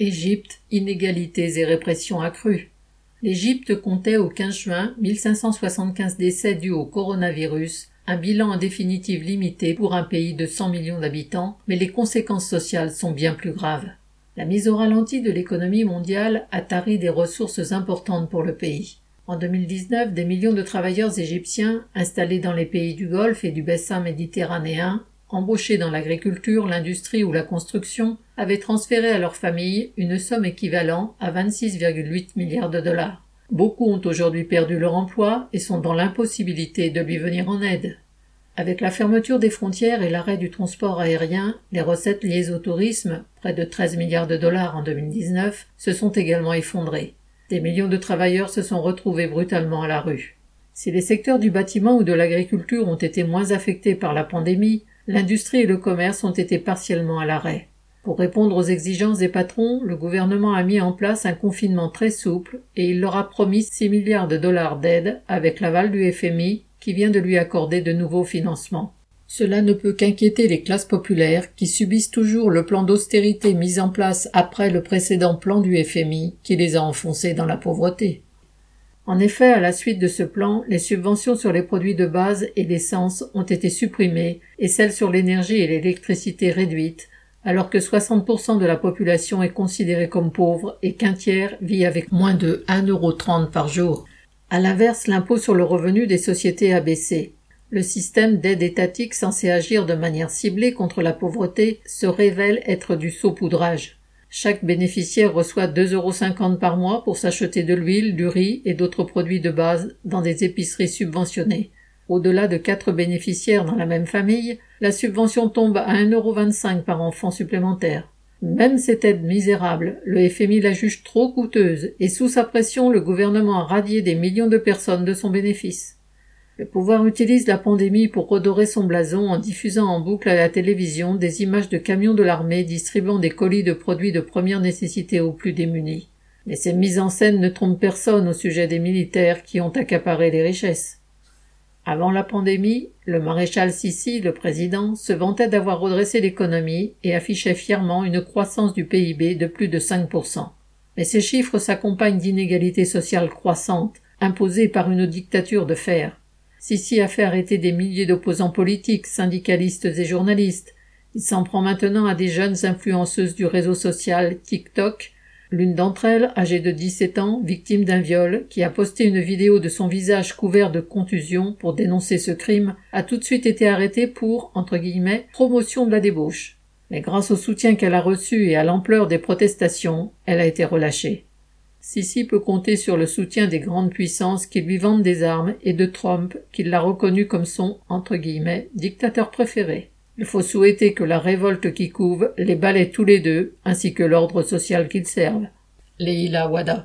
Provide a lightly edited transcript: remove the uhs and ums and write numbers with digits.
Égypte, inégalités et répression accrue. L'Égypte comptait au 15 juin 1575 décès dus au coronavirus, un bilan en définitive limité pour un pays de 100 millions d'habitants, mais les conséquences sociales sont bien plus graves. La mise au ralenti de l'économie mondiale a tari des ressources importantes pour le pays. En 2019, des millions de travailleurs égyptiens installés dans les pays du Golfe et du bassin méditerranéen, embauchés dans l'agriculture, l'industrie ou la construction, avaient transféré à leurs familles une somme équivalente à 26,8 milliards de dollars. Beaucoup ont aujourd'hui perdu leur emploi et sont dans l'impossibilité de lui venir en aide. Avec la fermeture des frontières et l'arrêt du transport aérien, les recettes liées au tourisme, près de 13 milliards de dollars en 2019, se sont également effondrées. Des millions de travailleurs se sont retrouvés brutalement à la rue. Si les secteurs du bâtiment ou de l'agriculture ont été moins affectés par la pandémie, l'industrie et le commerce ont été partiellement à l'arrêt. Pour répondre aux exigences des patrons, le gouvernement a mis en place un confinement très souple et il leur a promis 6 milliards de dollars d'aide avec l'aval du FMI qui vient de lui accorder de nouveaux financements. Cela ne peut qu'inquiéter les classes populaires qui subissent toujours le plan d'austérité mis en place après le précédent plan du FMI qui les a enfoncés dans la pauvreté. En effet, à la suite de ce plan, les subventions sur les produits de base et l'essence ont été supprimées et celles sur l'énergie et l'électricité réduites, alors que 60% de la population est considérée comme pauvre et qu'un tiers vit avec moins de 1,30 € par jour. À l'inverse, l'impôt sur le revenu des sociétés a baissé. Le système d'aide étatique censé agir de manière ciblée contre la pauvreté se révèle être du saupoudrage. Chaque bénéficiaire reçoit 2,50 € par mois pour s'acheter de l'huile, du riz et d'autres produits de base dans des épiceries subventionnées. Au-delà de 4 bénéficiaires dans la même famille, la subvention tombe à 1,25 € par enfant supplémentaire. Même cette aide misérable, le FMI la juge trop coûteuse et sous sa pression, le gouvernement a radié des millions de personnes de son bénéfice. Le pouvoir utilise la pandémie pour redorer son blason en diffusant en boucle à la télévision des images de camions de l'armée distribuant des colis de produits de première nécessité aux plus démunis. Mais ces mises en scène ne trompent personne au sujet des militaires qui ont accaparé les richesses. Avant la pandémie, le maréchal Sissi, le président, se vantait d'avoir redressé l'économie et affichait fièrement une croissance du PIB de plus de 5%. Mais ces chiffres s'accompagnent d'inégalités sociales croissantes, imposées par une dictature de fer. Sissi a fait arrêter des milliers d'opposants politiques, syndicalistes et journalistes. Il s'en prend maintenant à des jeunes influenceuses du réseau social TikTok. L'une d'entre elles, âgée de 17 ans, victime d'un viol, qui a posté une vidéo de son visage couvert de contusions pour dénoncer ce crime, a tout de suite été arrêtée pour, entre guillemets, promotion de la débauche. Mais grâce au soutien qu'elle a reçu et à l'ampleur des protestations, elle a été relâchée. Sissi peut compter sur le soutien des grandes puissances qui lui vendent des armes et de Trump qui l'a reconnu comme son, entre guillemets, dictateur préféré. Il faut souhaiter que la révolte qui couve les balaie tous les deux, ainsi que l'ordre social qu'ils servent. Leila Wada.